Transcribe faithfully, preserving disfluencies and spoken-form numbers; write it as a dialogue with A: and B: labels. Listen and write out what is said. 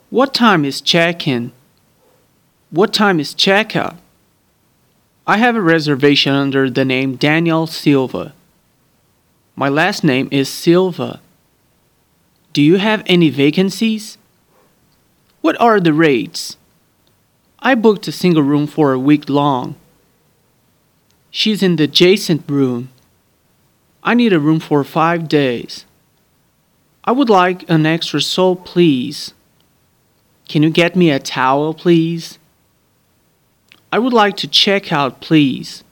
A: What time is check-in? What time is checkout? I have a reservation under the name Daniel Silva. My last name is Silva. Do you have any vacancies? What are the rates? I booked a single room for a week long. She's in the adjacent room. I need a room for five days. I would like an extra soap, please. Can you get me a towel, please? I would like to check out, please.